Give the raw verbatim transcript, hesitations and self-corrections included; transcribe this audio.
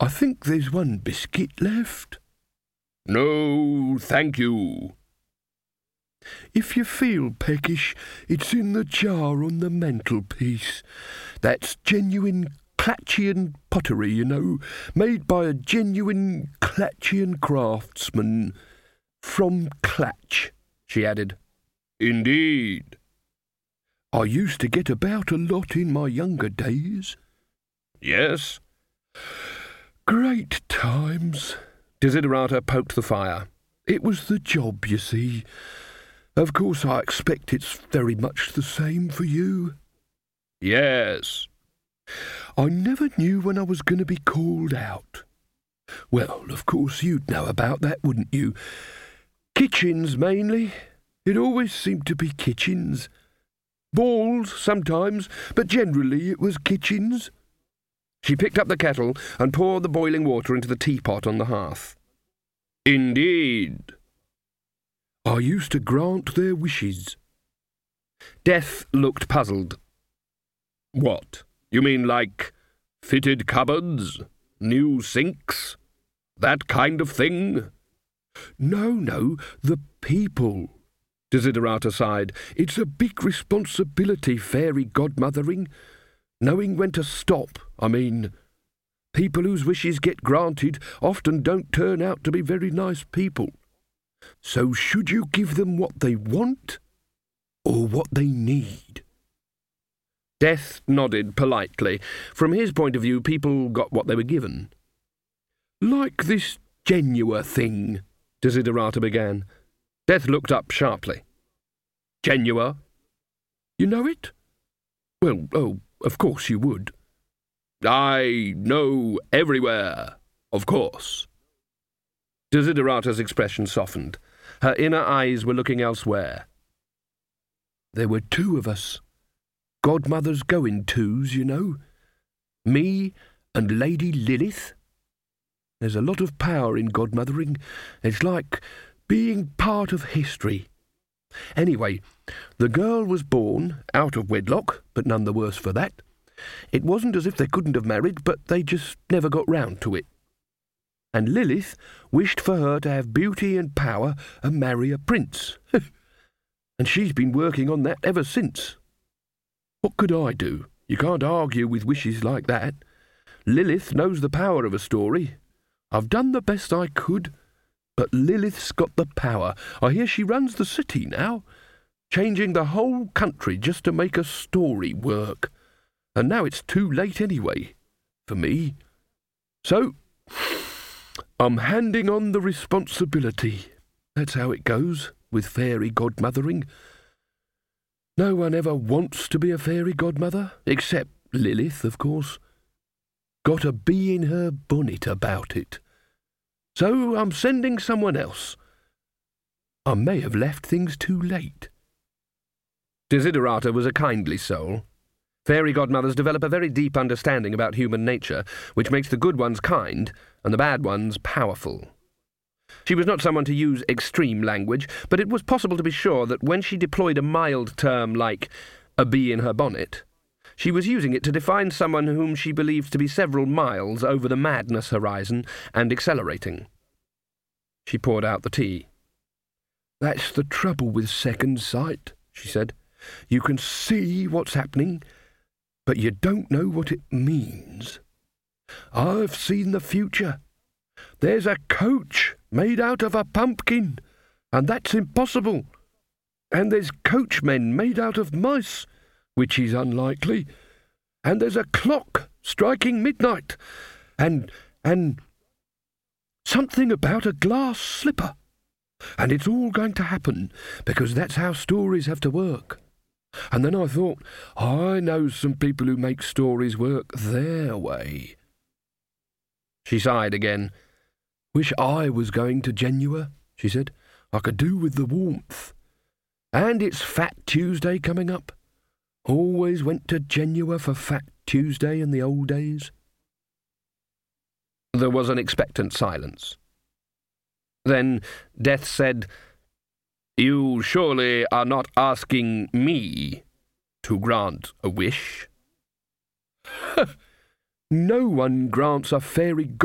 I think there's one biscuit left. No, thank you. If you feel peckish, it's in the jar on the mantelpiece. That's genuine Clatchian pottery, you know, made by a genuine Clatchian craftsman. From Clatch, she added. Indeed. I used to get about a lot in my younger days. Yes? Great times. Desiderata poked the fire. It was the job, you see. Of course, I expect it's very much the same for you. Yes. I never knew when I was going to be called out. Well, of course, you'd know about that, wouldn't you? Kitchens, mainly. It always seemed to be kitchens. Balls, sometimes, but generally it was kitchens. She picked up the kettle and poured the boiling water into the teapot on the hearth. Indeed. I used to grant their wishes. Death looked puzzled. What? You mean like fitted cupboards? New sinks? That kind of thing? No, no, the people. Desiderata sighed. It's a big responsibility, fairy godmothering. Knowing when to stop, I mean. People whose wishes get granted often don't turn out to be very nice people. So should you give them what they want, or what they need? Death nodded politely. From his point of view, people got what they were given. Like this Genua thing, Desiderata began. Death looked up sharply. Genua? You know it? Well, oh, of course you would. I know everywhere, of course. Desiderata's expression softened. Her inner eyes were looking elsewhere. There were two of us. Godmothers go in twos, you know. Me and Lady Lilith. There's a lot of power in godmothering. It's like being part of history. Anyway, the girl was born out of wedlock, but none the worse for that. It wasn't as if they couldn't have married, but they just never got round to it. And Lilith wished for her to have beauty and power and marry a prince. And she's been working on that ever since. What could I do? You can't argue with wishes like that. Lilith knows the power of a story. I've done the best I could, but Lilith's got the power. I hear she runs the city now, changing the whole country just to make a story work. And now it's too late anyway, for me. So, I'm handing on the responsibility. That's how it goes with fairy godmothering. No one ever wants to be a fairy godmother, except Lilith, of course. Got a bee in her bonnet about it. So I'm sending someone else. I may have left things too late. Desiderata was a kindly soul. Fairy godmothers develop a very deep understanding about human nature, which makes the good ones kind and the bad ones powerful. She was not someone to use extreme language, but it was possible to be sure that when she deployed a mild term like a bee in her bonnet, she was using it to define someone whom she believed to be several miles over the madness horizon and accelerating. She poured out the tea. That's the trouble with second sight, she said. You can see what's happening, but you don't know what it means. I've seen the future. There's a coach made out of a pumpkin, and that's impossible. And there's coachmen made out of mice, which is unlikely. And there's a clock striking midnight, and, and something about a glass slipper. And it's all going to happen, because that's how stories have to work. And then I thought, I know some people who make stories work their way. She sighed again. Wish I was going to Genua, she said. I could do with the warmth. And it's Fat Tuesday coming up. Always went to Genua for Fat Tuesday in the old days. There was an expectant silence. Then Death said, You surely are not asking me to grant a wish? No one grants a fairy